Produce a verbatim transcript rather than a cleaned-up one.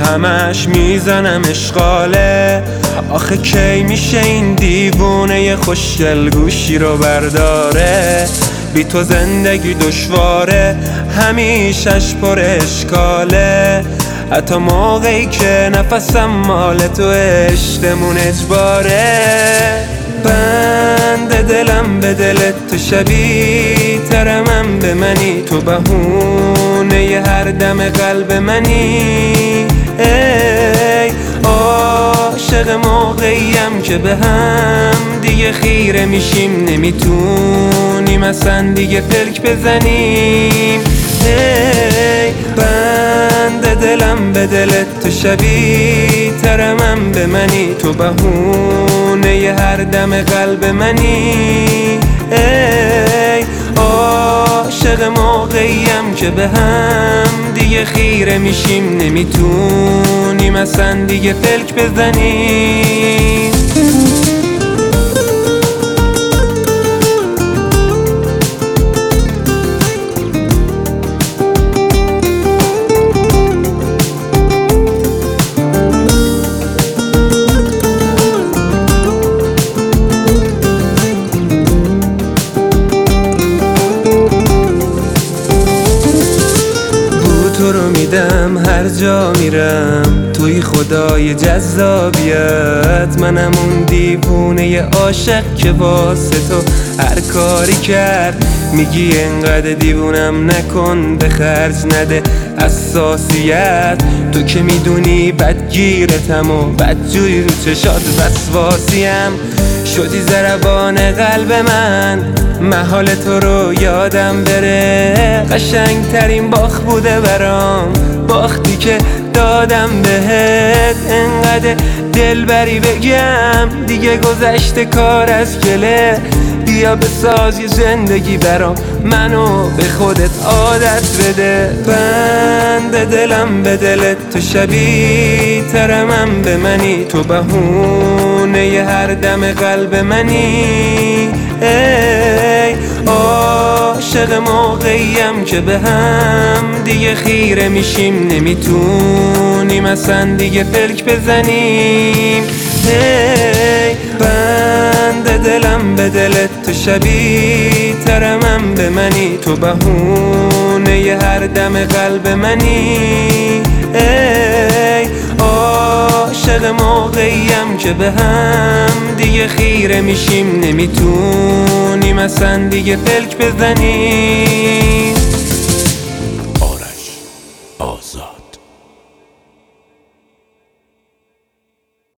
همش میزنم اشغاله. آخه کی میشه این دیوونه خوشگل گوشی رو برداره؟ بی تو زندگی دشواره، همیشش پر اشکاله. حتی موقعی که نفسم مال تو عشقمون اجباره. بند دلم به دلت تو شبیه تر من به منی، تو بهونه ی هر دم قلب منی. ای عاشق موقعیم که به هم دیگه خیره میشیم، نمیتونیم اصلا دیگه پلک بزنیم. ای بند دلم به دلت تو شبیه تر من به منی، تو بهونه ی هر دم قلب منی. ای عاشق موقعیم که به هم دیگه خیره میشیم، نمیتونیم اصلا دیگه پلک بزنیم. تو رو میدم هر جا میرم، توی خدای جذابیت. منم اون دیوونه ی عاشق که واسه تو هر کاری کرد. میگی انقدر دیوونم نکن، به خرج نده حساسیت. تو که میدونی بدگیرتم و بدجوری رو چشات وسواسیم. شدی ضربان قلب من، محال تو رو یادم بره. قشنگ ترین باخت بوده برام، باختی که دادم بهت. انقدر دلبری بگم دیگه گذشته کار از گله. بیا بساز یه زندگی برام، منو به خودت عادت بده. بند دلم به دلت تو شبیه تر من به منی، تو بهونه ی هر دم قلب منی. ای عاشق موقعیم که به هم دیگه خیره میشیم، نمیتونیم اصلا دیگه پلک بزنیم. ای بند دلم به دلت تو شبیه تر من به منی، تو بهونه ی هر دم قلب منی. ای عاشق موقعیم که به هم دیگه خیره میشیم، نمیتونیم اصلا دیگه پلک بزنیم. آرش آزاد.